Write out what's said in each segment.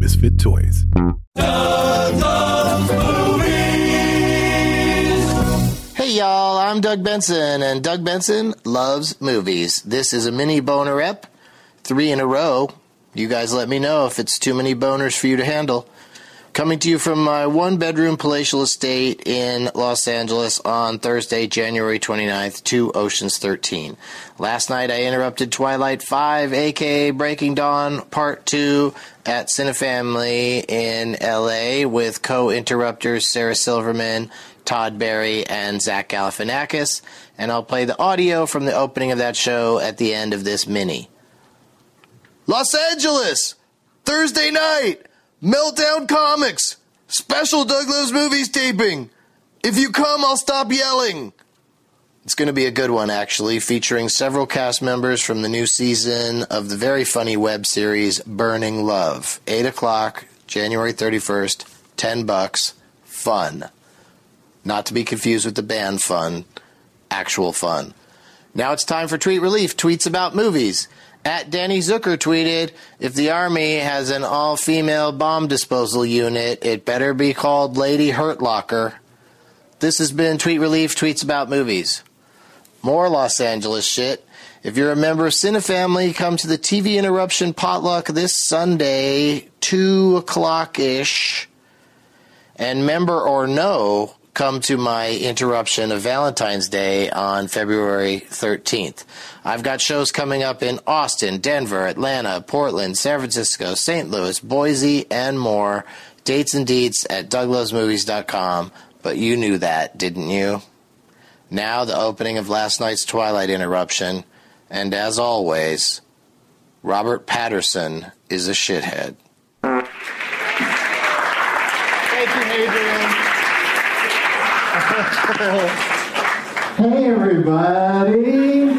Misfit Toys. Hey y'all, I'm Doug Benson, and Doug Benson loves movies. This is a mini boner rep, 3 in a row. You guys let me know if it's too many boners for you to handle. Coming to you from my one-bedroom palatial estate in Los Angeles on Thursday, January 29th, 2 Oceans 13. Last night I interrupted Twilight 5, a.k.a. Breaking Dawn Part 2 at Cinefamily in L.A. with co-interrupters Sarah Silverman, Todd Barry, and Zach Galifianakis, and I'll play the audio from the opening of that show at the end of this mini. Los Angeles! Thursday night! Meltdown Comics! Special Doug Loves Movies taping! If you come, I'll stop yelling! It's going to be a good one, actually, featuring several cast members from the new season of the very funny web series Burning Love. 8 o'clock, January 31st, $10. Fun. Not to be confused with the band fun. Actual fun. Now it's time for Tweet Relief, tweets about movies. At Danny Zucker tweeted, if the Army has an all-female bomb disposal unit, it better be called Lady Hurt Locker. This has been Tweet Relief, tweets about movies. More Los Angeles shit. If you're a member of Cinefamily, come to the TV Interruption Potluck this Sunday, 2 o'clock-ish. And member or no, come to my interruption of Valentine's Day on February 13th. I've got shows coming up in Austin, Denver, Atlanta, Portland, San Francisco, St. Louis, Boise, and more. Dates and deets at douglovesmovies.com. But you knew that, didn't you? Now the opening of last night's Twilight interruption. And as always, Robert Patterson is a shithead. Thank you, Adrian. Hey everybody!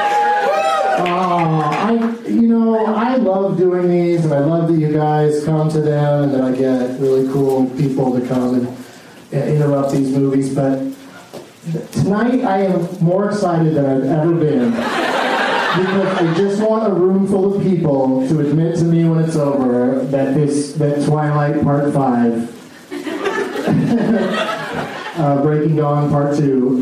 I love doing these, and I love that you guys come to them, and that I get really cool people to come and interrupt these movies. But tonight, I am more excited than I've ever been because I just want a room full of people to admit to me when it's over that Twilight Part 5. Breaking Dawn Part 2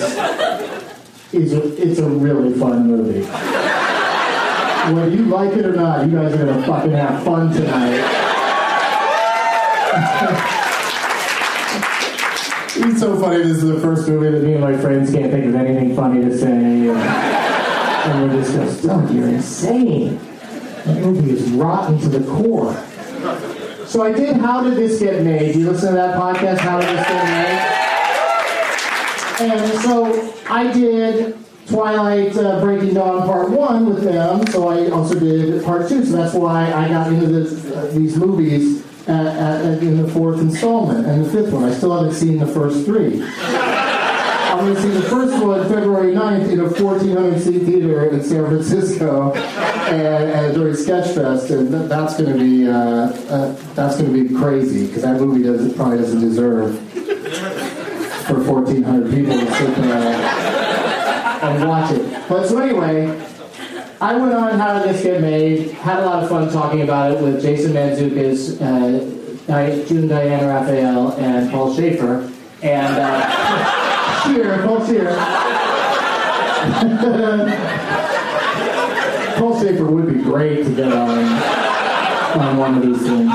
it's a really fun movie. Whether you like it or not, you guys are gonna fucking have fun tonight. It's so funny, this is the first movie that me and my friends can't think of anything funny to say. And we're just going, Doug, you're insane. That movie is rotten to the core. So I did How Did This Get Made? You listen to that podcast, How Did This Get Made? And so I did Twilight Breaking Dawn Part 1 with them, so I also did Part 2, so that's why I got into these movies in the 4th installment and the 5th one. I still haven't seen the first 3. I'm going to see the first one February 9th in a 1,400-seat theater in San Francisco and during Sketchfest, and that's going to be crazy, because that movie probably doesn't deserve for 1,400 people to sit there and watch it. But so anyway, I went on How Did This Get Made, had a lot of fun talking about it with Jason Mantzoukas, June Diane Raphael, and Paul Schaefer, and Paul Scheer. Paul Schaefer would be great to get on one of these things.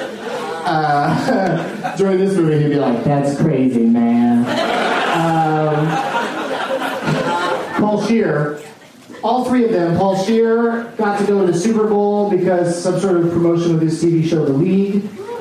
During this movie, he'd be like, "That's crazy, man." Paul Scheer, all 3 of them. Paul Scheer got to go to the Super Bowl because some sort of promotion of his TV show, The League.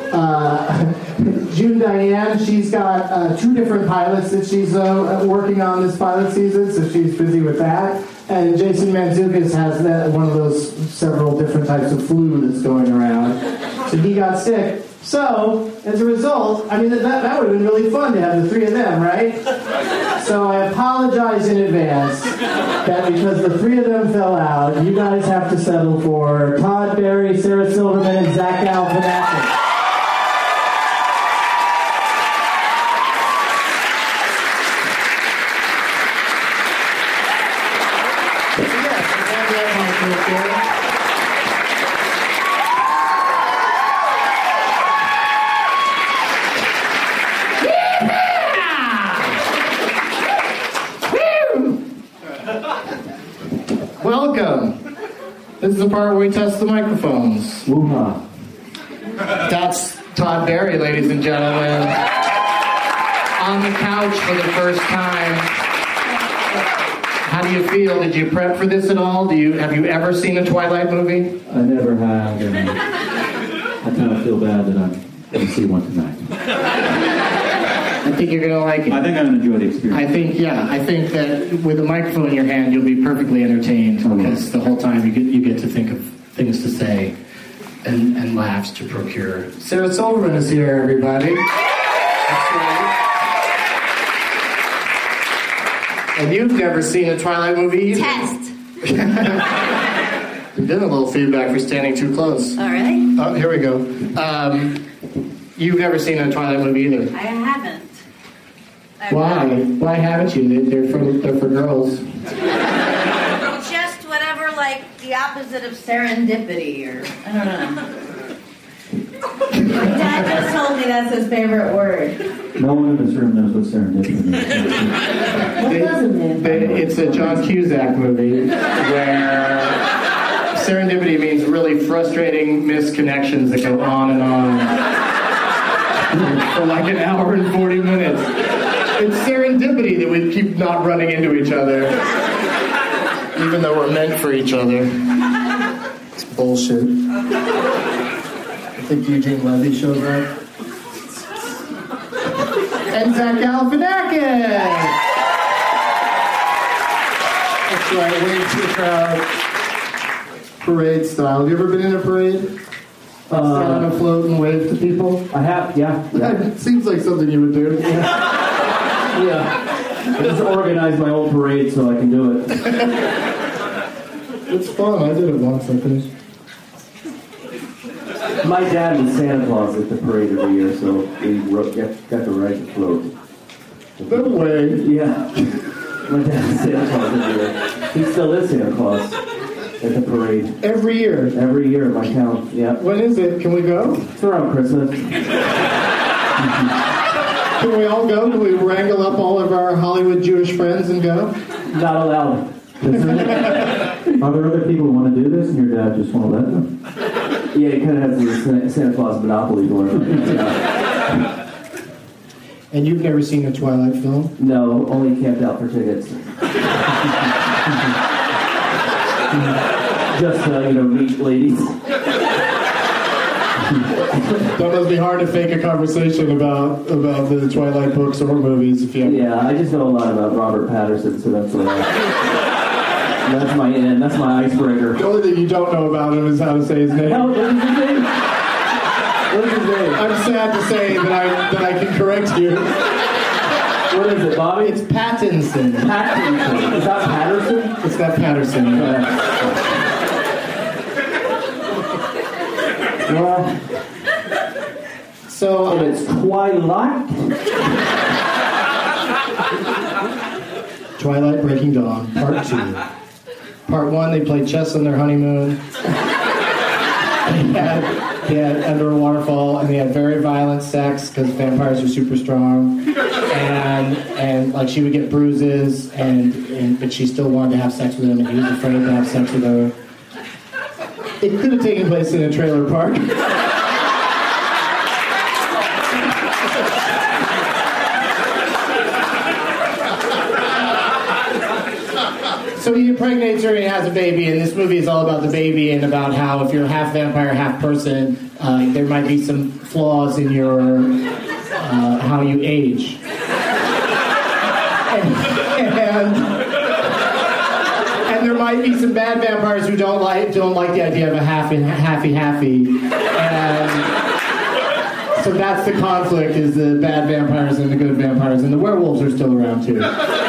June Diane, she's got 2 different pilots that she's working on this pilot season, so she's busy with that. And Jason Mantzoukas has one of those several different types of flu that's going around. So he got sick. So, as a result, I mean, that would have been really fun to have the 3 of them, right? So I apologize in advance that because the 3 of them fell out, you guys have to settle for Todd Barry, Sarah Silverman, and Zach Galifianakis. This is the part where we test the microphones. Woo-ha. That's Todd Barry, ladies and gentlemen. On the couch for the first time. How do you feel? Did you prep for this at all? Have you ever seen a Twilight movie? I never have, and I kind of feel bad that I'm going to see one tonight. I think you're gonna like it. I think I'm going to enjoy the experience. I think that with a microphone in your hand, you'll be perfectly entertained because the whole time you get to think of things to say and laughs to procure. Sarah Silverman is here, everybody. That's right. And you've never seen a Twilight movie either. Test. You've done a little feedback for standing too close. All right. Oh, here we go. You've never seen a Twilight movie either. I haven't. Why? Why haven't you? They're for girls. Just whatever, like the opposite of serendipity, or I don't know. My dad just told me that's his favorite word. No one in this room knows what serendipity is. What does it mean? It's a John Cusack movie where serendipity means really frustrating misconnections that go on and on for like an hour and 40 minutes. It's serendipity that we keep not running into each other, even though we're meant for each other. It's bullshit. I think Eugene Levy shows up. And Zach Galifianakis! That's right, wave to the crowd. Parade style. Have you ever been in a parade? Stand on a float and wave to people? I have, yeah. It seems like something you would do. Yeah. I just organized my own parade so I can do it. It's fun. I did it once. I finished. My dad was Santa Claus at the parade every year, so we got to ride the float. No way. Yeah. My dad was Santa Claus every year. He still is Santa Claus at the parade. Every year. Every year, my count. Yeah. When is it? Can we go? It's around Christmas. Can we all go? Can we wrangle up all of our Hollywood Jewish friends and go? Not allowed. Are there other people who want to do this, and your dad just won't let them? Yeah, he kind of has the Santa Claus monopoly going on. Yeah. And you've never seen a Twilight film? No, only camped out for tickets. Just, meet ladies. That must be hard to fake a conversation about the Twilight books or movies if you have... Yeah, I just know a lot about Robert Patterson, so that's my end. That's my icebreaker. The only thing you don't know about him is how to say his name. What is his name? What is his name? I'm sad to say that I can correct you. What is it, Bobby? It's Pattinson. Pattinson. Is that Patterson? It's not Patterson. Well, So it's Twilight. Twilight Breaking Dawn, Part 2. Part 1, they played chess on their honeymoon. They had under a waterfall, and they had very violent sex because vampires are super strong. And like she would get bruises, but she still wanted to have sex with him, and he was afraid to have sex with her. It could have taken place in a trailer park. So he impregnates her and he has a baby, and this movie is all about the baby and about how if you're half vampire, half person, there might be some flaws in your how you age. And there might be some bad vampires who don't like the idea of a happy. And so that's the conflict: is the bad vampires and the good vampires, and the werewolves are still around too.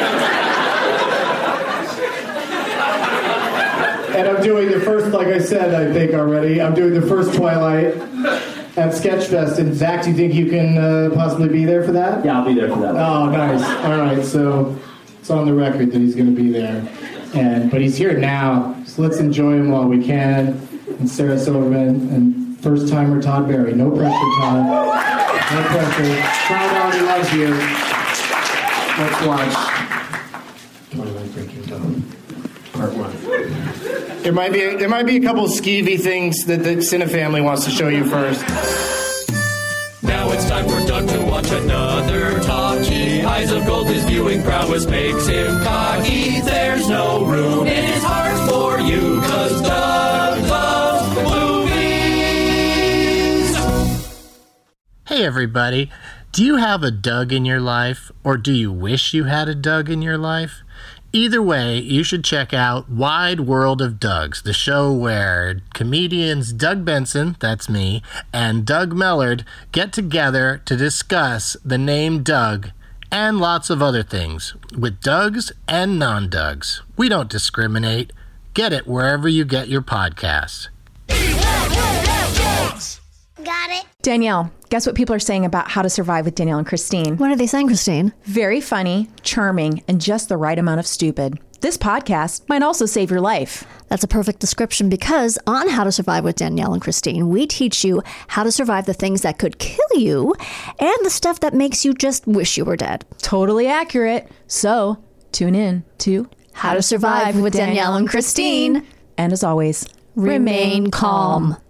And I'm doing the first, like I said, I think already, I'm doing the first Twilight at Sketchfest. And Zach, do you think you can possibly be there for that? Yeah, I'll be there for that one. Oh, nice. All right, so it's on the record that he's going to be there. But he's here now, so let's enjoy him while we can. And Sarah Silverman and first-timer Todd Barry. No pressure, Todd. No pressure. Crowd already loves you. Let's watch Twilight Breaking Dawn, Part 1. There might be a couple of skeevy things that the Cine family wants to show you first. Now it's time for Doug to watch another talkie. Eyes of gold, his viewing prowess makes him cocky. There's no room in his heart for you, 'cause Doug loves movies. Hey everybody, do you have a Doug in your life, or do you wish you had a Doug in your life? Either way, you should check out Wide World of Dougs, the show where comedians Doug Benson, that's me, and Doug Mellard get together to discuss the name Doug and lots of other things, with Dougs and non-Dougs. We don't discriminate. Get it wherever you get your podcasts. Got it. Danielle, guess what people are saying about How to Survive with Danielle and Christine? What are they saying, Christine? Very funny, charming, and just the right amount of stupid. This podcast might also save your life. That's a perfect description, because on How to Survive with Danielle and Christine, we teach you how to survive the things that could kill you and the stuff that makes you just wish you were dead. Totally accurate. So, tune in to How to Survive with Danielle and Christine. And as always, Remain calm.